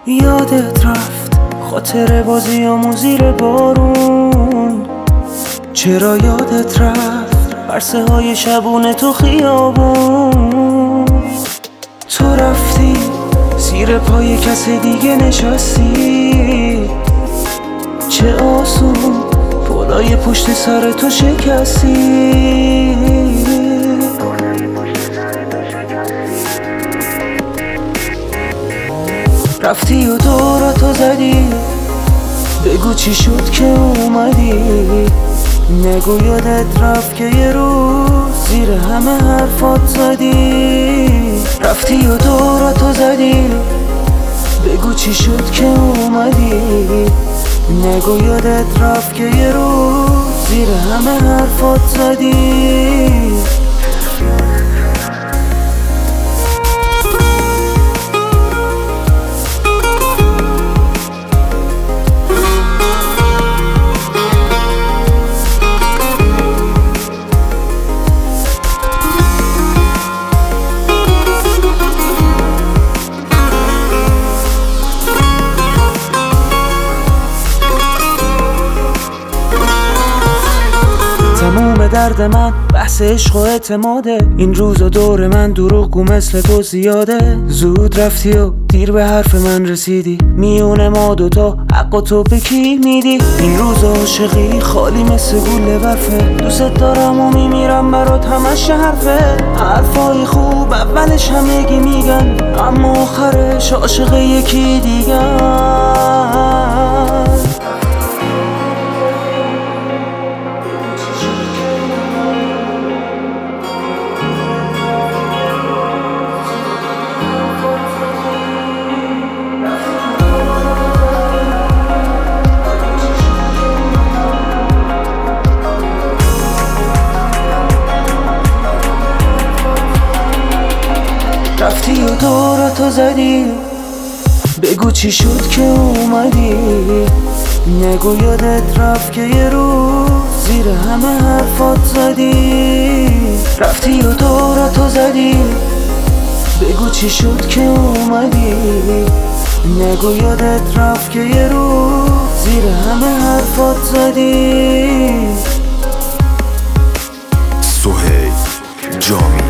یادت رفت خاطر بازیامون زیر بارون؟ چرا یادت رفت عرصه های شبونه تو خیابون؟ تو رفتی زیر پای کس دیگه نشستی، چه آسون پلای پشت سر تو شکستی. رفتی و دوراتو زدی، بگو چی شد که اومدی. نگو یادت رفت که یه روز زیر همه حرفات زدی. رفتی و دوراتو زدی، بگو چی شد که اومدی. نگو یادت رفت که یه روز زیر همه حرفات زدی. تموم درد من بحث عشق و اعتماده. این روزا دور من دروغگو مثل تو زیاده. زود رفتی و دیر به حرف من رسیدی، میونه ما دوتا حق و تو به کی میدی؟ این روزا عاشقی خالی مثل گوله برفه. دوست دارم و میمیرم برات همش حرفه. حرفای خوب اولش همگی میگن، اما آخرش عاشق یکی دیگر. رفتی و دوراتو زدی، بگو چی شد که اومدی. نگو یادت رفت که یه روز زیر همه حرفات زدی. رفتی و دوراتو زدی، بگو چی شد که اومدی. نگو یادت رفت که یه روز زیر همه حرفات زدی. سهیل جامی